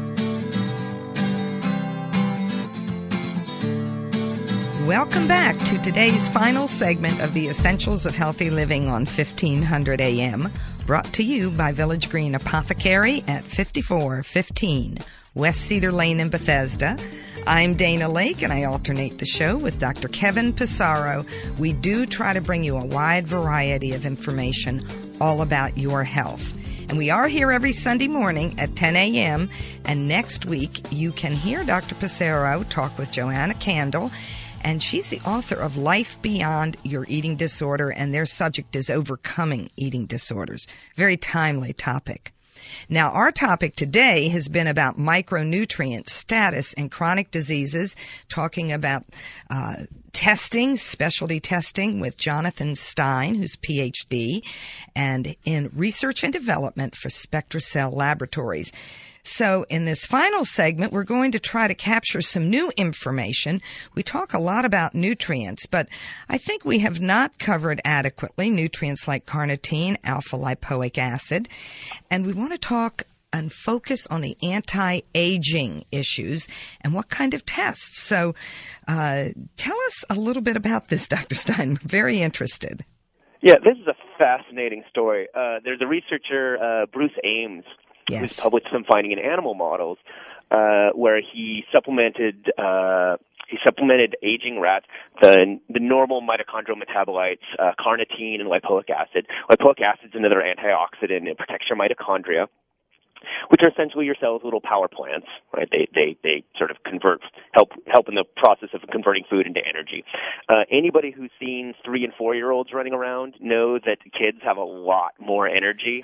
Welcome back to today's final segment of the Essentials of Healthy Living on fifteen hundred A M, brought to you by Village Green Apothecary at fifty-four fifteen West Cedar Lane in Bethesda. I'm Dana Lake, and I alternate the show with Doctor Kevin Pissarro. We do try to bring you a wide variety of information all about your health. And we are here every Sunday morning at ten A M, and next week you can hear Doctor Pissarro talk with Joanna Candle, and she's the author of Life Beyond Your Eating Disorder, and their subject is overcoming eating disorders. Very timely topic. Now, our topic today has been about micronutrient status in chronic diseases, talking about uh, testing, specialty testing with Jonathan Stein, who's P H D, and in research and development for SpectraCell Laboratories. So in this final segment, we're going to try to capture some new information. We talk a lot about nutrients, but I think we have not covered adequately nutrients like carnitine, alpha-lipoic acid, and we want to talk and focus on the anti-aging issues and what kind of tests. So uh, tell us a little bit about this, Doctor Stein. We're very interested. Yeah, this is a fascinating story. Uh, there's a researcher, uh, Bruce Ames, Yes. who's published some finding in animal models, uh, where he supplemented, uh, he supplemented aging rats, the, the normal mitochondrial metabolites, uh, carnitine and lipoic acid. Lipoic acid is another antioxidant. It protects your mitochondria, which are essentially your cell's little power plants, right? They, they, they sort of convert, help, help in the process of converting food into energy. Uh, anybody who's seen three and four year olds running around know that kids have a lot more energy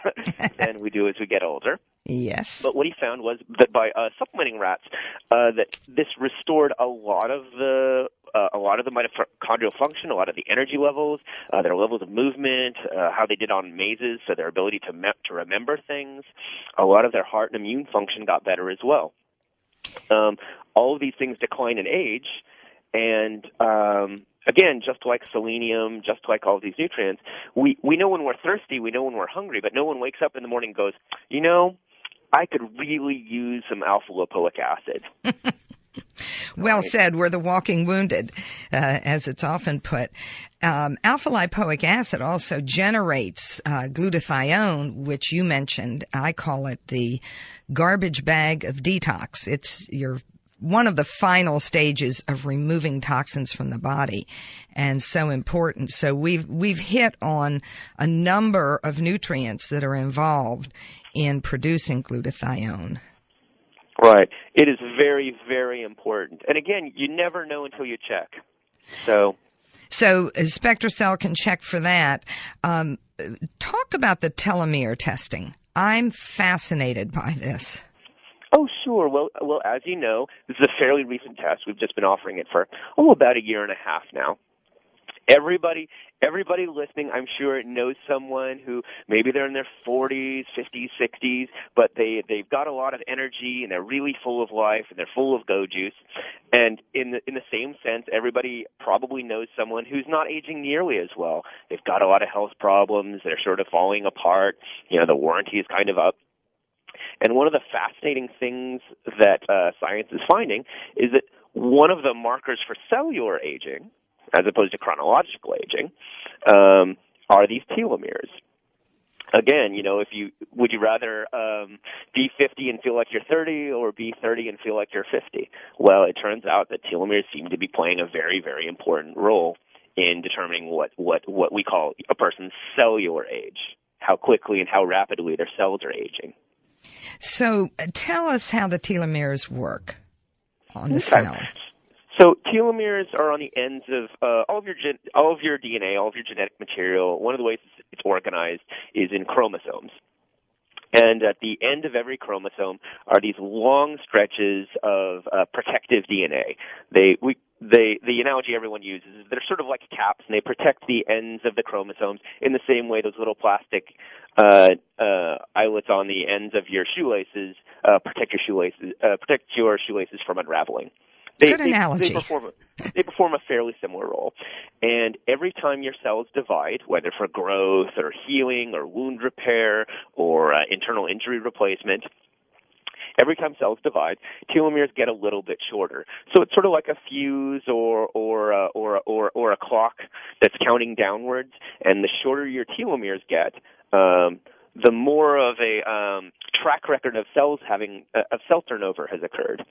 than we do as we get older. Yes. But what he found was that by uh, supplementing rats, uh, that this restored a lot of the uh, a lot of the mitochondrial function, a lot of the energy levels, uh, their levels of movement, uh, how they did on mazes, so their ability to me- to remember things. A lot of their heart and immune function got better as well. Um, all of these things decline in age, and um, again, just like selenium, just like all of these nutrients, we, we know when we're thirsty, we know when we're hungry, but no one wakes up in the morning and goes, you know, I could really use some alpha-lipoic acid. Well said. We're the walking wounded, uh, as it's often put. Um, alpha-lipoic acid also generates uh, glutathione, which you mentioned. I call it the garbage bag of detox. It's your one of the final stages of removing toxins from the body, and so important. So we've we've hit on a number of nutrients that are involved in producing glutathione. Right. It is very, very important. And again, you never know until you check. So So uh, SpectraCell can check for that. Um, talk about the telomere testing. I'm fascinated by this. Oh, sure. Well, well, as you know, this is a fairly recent test. We've just been offering it for, oh, about a year and a half now. Everybody, everybody listening, I'm sure, knows someone who maybe they're in their forties, fifties, sixties, but they, they've got a lot of energy and they're really full of life and they're full of go juice. And in the, in the same sense, everybody probably knows someone who's not aging nearly as well. They've got a lot of health problems. They're sort of falling apart. You know, the warranty is kind of up. And one of the fascinating things that uh, science is finding is that one of the markers for cellular aging, as opposed to chronological aging, um, are these telomeres. Again, you know, if you would you rather um, be fifty and feel like you're thirty, or be thirty and feel like you're fifty? Well, it turns out that telomeres seem to be playing a very, very important role in determining what what what we call a person's cellular age, how quickly and how rapidly their cells are aging. So, uh, tell us how the telomeres work on the Okay. cell. So telomeres are on the ends of uh, all of your gen- all of your D N A, all of your genetic material. One of the ways it's organized is in chromosomes. And at the end of every chromosome are these long stretches of uh, protective D N A. They we they the analogy everyone uses is they're sort of like caps, and they protect the ends of the chromosomes in the same way those little plastic uh, uh, eyelets on the ends of your shoelaces uh, protect your shoelaces uh, protect your shoelaces from unraveling. They, Good analogy. They, they, perform, they perform a fairly similar role. And every time your cells divide, whether for growth or healing or wound repair or uh, internal injury replacement, every time cells divide, telomeres get a little bit shorter. So it's sort of like a fuse or or uh, or or or a clock that's counting downwards. And the shorter your telomeres get, um, the more of a um, track record of cells having uh, of cell turnover has occurred.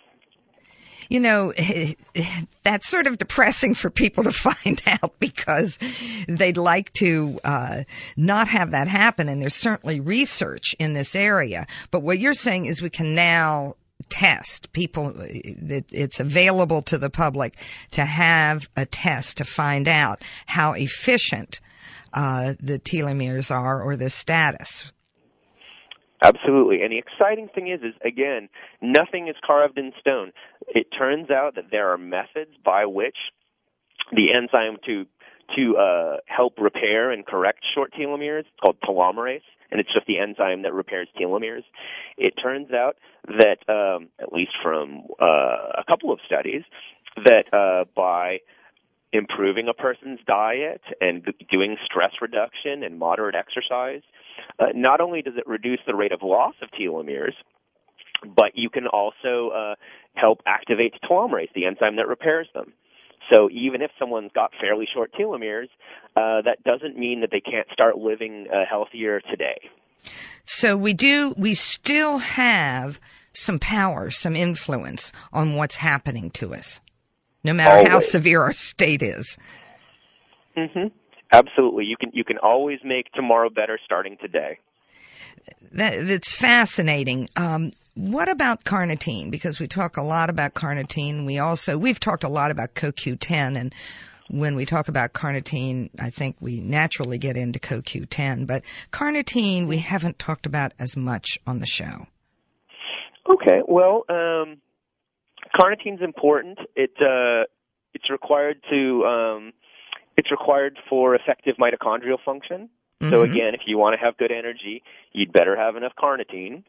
You know, that's sort of depressing for people to find out, because they'd like to uh, not have that happen, and there's certainly research in this area. But what you're saying is we can now test people, that it's available to the public to have a test to find out how efficient uh, the telomeres are, or the status. Absolutely. And the exciting thing is, is, again, nothing is carved in stone. It turns out that there are methods by which the enzyme to to uh, help repair and correct short telomeres, it's called telomerase, and it's just the enzyme that repairs telomeres. It turns out that, um, at least from uh, a couple of studies, that uh, by improving a person's diet and doing stress reduction and moderate exercise, uh, not only does it reduce the rate of loss of telomeres, but you can also uh, help activate telomerase, the enzyme that repairs them. So even if someone's got fairly short telomeres, uh, that doesn't mean that they can't start living uh, healthier today. So we do, we still have some power, some influence on what's happening to us, no matter Always. how severe our state is. Mm-hmm. Absolutely. You can you can always make tomorrow better starting today. That, that's fascinating. Um, what about carnitine? Because we talk a lot about carnitine. We also, we've talked a lot about C O Q ten, and when we talk about carnitine, I think we naturally get into C O Q ten. But carnitine, we haven't talked about as much on the show. Okay. Well, um, carnitine's important. It uh, it's required to um, it's required for effective mitochondrial function. Mm-hmm. So again, if you want to have good energy, you'd better have enough carnitine.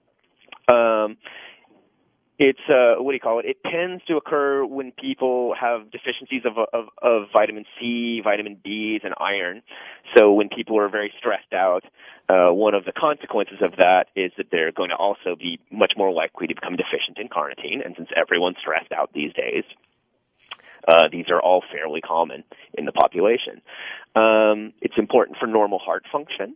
Um, it's uh, what do you call it? It tends to occur when people have deficiencies of, of of vitamin C, vitamin B's, and iron. So when people are very stressed out, uh, one of the consequences of that is that they're going to also be much more likely to become deficient in carnitine. And since everyone's stressed out these days, Uh, these are all fairly common in the population. Um, it's important for normal heart function.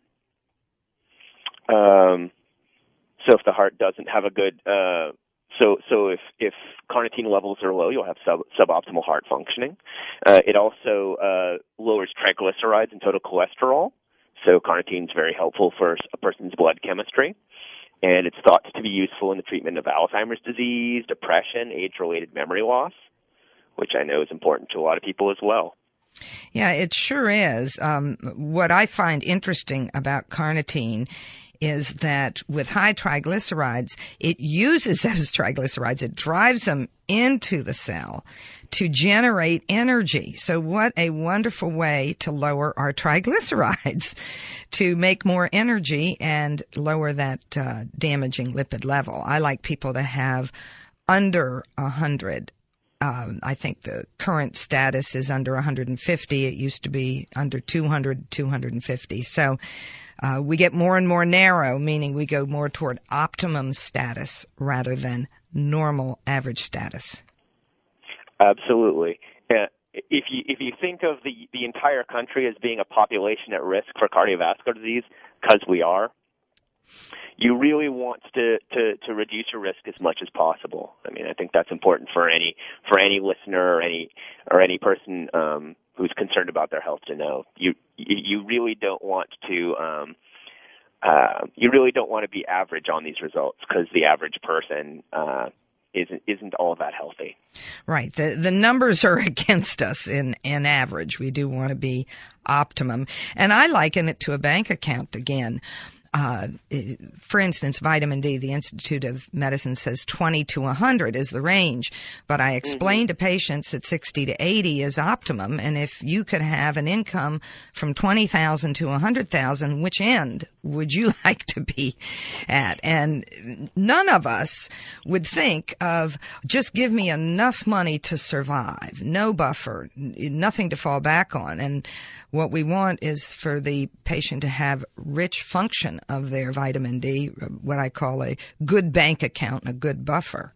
Um, so if the heart doesn't have a good, uh, so so if if carnitine levels are low, you'll have sub, suboptimal heart functioning. Uh, it also uh, lowers triglycerides and total cholesterol. So carnitine is very helpful for a person's blood chemistry. And it's thought to be useful in the treatment of Alzheimer's disease, depression, age-related memory loss, which I know is important to a lot of people as well. Yeah, it sure is. Um, what I find interesting about carnitine is that with high triglycerides, it uses those triglycerides, it drives them into the cell to generate energy. So what a wonderful way to lower our triglycerides, to make more energy and lower that uh, damaging lipid level. I like people to have under one hundred. Um, I think the current status is under one hundred fifty. It used to be under two hundred, two hundred fifty. So uh, we get more and more narrow, meaning we go more toward optimum status rather than normal average status. Absolutely. Uh, if you if you think of the, the entire country as being a population at risk for cardiovascular disease, because we are, you really want to, to, to reduce your risk as much as possible. I mean, I think that's important for any for any listener or any or any person um, who's concerned about their health to know. You you really don't want to um, uh, you really don't want to be average on these results, because the average person uh, isn't isn't all that healthy. Right. The the numbers are against us in in average. We do want to be optimum, and I liken it to a bank account again. Uh, for instance, vitamin D, the Institute of Medicine says twenty to one hundred is the range, but I explain mm-hmm. to patients that sixty to eighty is optimum, and if you could have an income from twenty thousand to one hundred thousand, which end would you like to be at? And none of us would think of just give me enough money to survive, no buffer, nothing to fall back on. And what we want is for the patient to have rich function of their vitamin D, what I call a good bank account, a good buffer.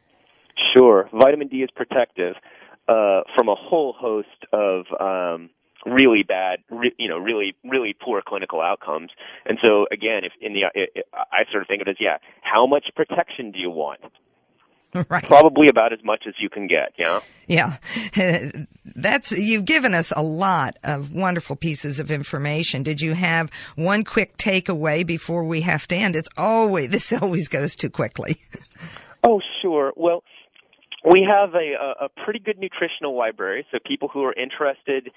Sure. Vitamin D is protective uh, from a whole host of um, really bad, re- you know, really, really poor clinical outcomes. And so, again, if in the, it, it, I sort of think of it as, yeah, how much protection do you want? Right. Probably about as much as you can get, yeah? Yeah. That's, you've given us a lot of wonderful pieces of information. Did you have one quick takeaway before we have to end? It's always, this always goes too quickly. Oh, sure. Well, we have a, a pretty good nutritional library, so people who are interested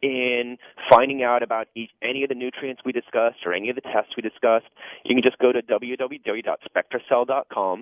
in finding out about each, any of the nutrients we discussed or any of the tests we discussed, you can just go to w w w dot spectracell dot com.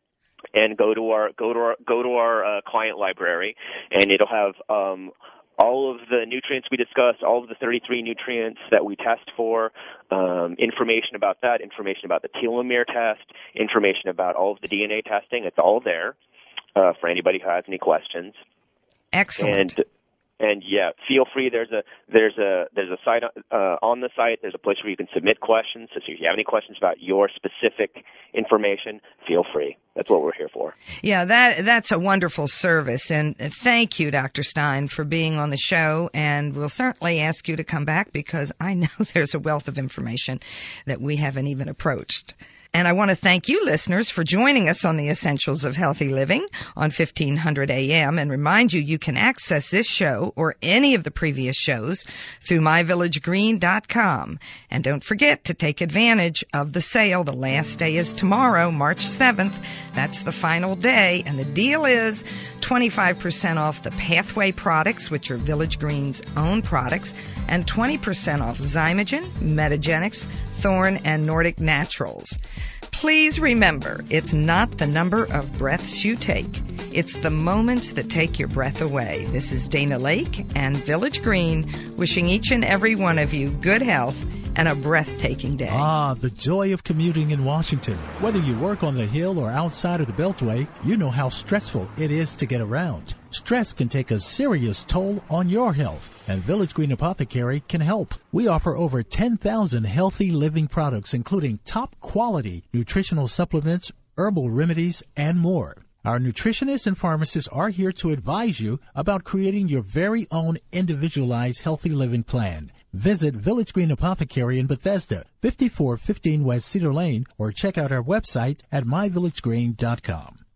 And go to our go to our go to our uh, client library, and it'll have um, all of the nutrients we discussed, all of the thirty-three nutrients that we test for, um, information about that, information about the telomere test, information about all of the D N A testing. It's all there uh, for anybody who has any questions. Excellent. And, And yeah, feel free. There's a there's a there's a site uh, on the site. There's a place where you can submit questions. So if you have any questions about your specific information, feel free. That's what we're here for. Yeah, that that's a wonderful service, and thank you, Doctor Stein, for being on the show. And we'll certainly ask you to come back, because I know there's a wealth of information that we haven't even approached. And I want to thank you, listeners, for joining us on the Essentials of Healthy Living on fifteen hundred A M, and remind you you can access this show or any of the previous shows through my village green dot com. And don't forget to take advantage of the sale. The last day is tomorrow, March seventh. That's the final day, and the deal is twenty-five percent off the Pathway products, which are Village Green's own products, and twenty percent off Zymogen, Metagenics, Thorne, and Nordic Naturals. Please remember, it's not the number of breaths you take. It's the moments that take your breath away. This is Dana Lake and Village Green wishing each and every one of you good health and a breathtaking day. Ah, the joy of commuting in Washington. Whether you work on the Hill or outside of the Beltway, you know how stressful it is to get around. Stress can take a serious toll on your health, and Village Green Apothecary can help. We offer over ten thousand healthy living products, including top-quality nutritional supplements, herbal remedies, and more. Our nutritionists and pharmacists are here to advise you about creating your very own individualized healthy living plan. Visit Village Green Apothecary in Bethesda, fifty-four fifteen West Cedar Lane, or check out our website at my village green dot com.